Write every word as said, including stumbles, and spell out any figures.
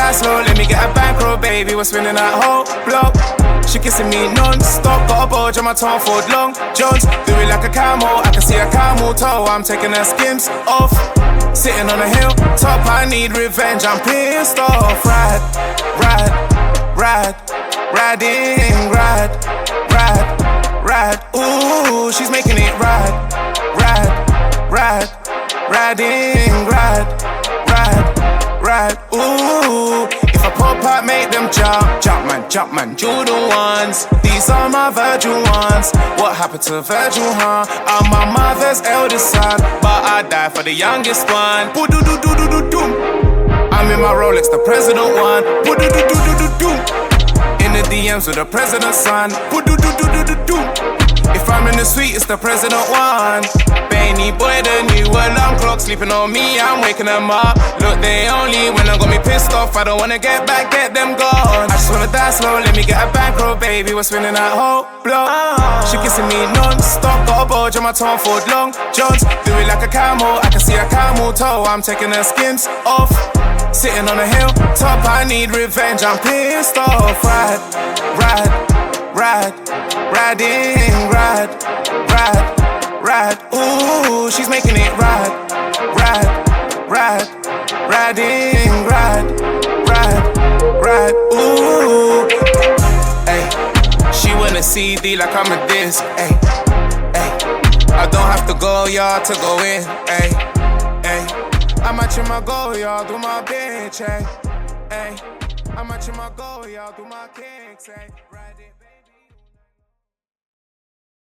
dance slow, let me get a bankroll, baby. We're spinning that whole block. She kissing me non-stop, got a bulge on my tongue for long Jones, do it like a camel, I can see a camel toe. I'm taking her skins off, sitting on a hill top. I need revenge, I'm pissed off. Ride, ride, ride, riding, ride, ride, ride. Ooh, she's making it ride, ride, ride, riding, ride, ride, ride. Ooh, if I pop out, make them jump, jump man, jump man, Jordan ones. These are my Virgil ones. What happened to Virgil, huh? I'm my mother's eldest son, but I die for the youngest one. Boo-doo-doo-doo-doo-doo. I'm in my Rolex, the president one. Boo-doo-doo-doo-doo-doo. In the D Ms with the president's son. Boo-doo-doo-doo-doo-doo. If I'm in the suite, it's the president one. Bainy boy, the new alarm clock sleeping on me, I'm waking them up. Look, they only when I got me pissed off. I don't wanna get back, get them gone. I just wanna dance slow, let me get a bankroll, baby. We're spinning that whole block. She kissing me non-stop, got a bulge on my tongue for long Jones, do it like a camel, I can see a camel toe. I'm taking her skins off, sitting on a hill top. I need revenge, I'm pissed off. Ride, ride, ride, riding, ride, ride, ride. Ooh, she's making it ride, ride, ride, riding, ride, ride, ride. Ooh, ay, she want a C D like I'm a disc. Ay, ay, I don't have to go yard to go in. Ay, ay, I'm matching my goal yard with my bitch. Ay, ay, I'm matching my goal yard with my kicks. Ay.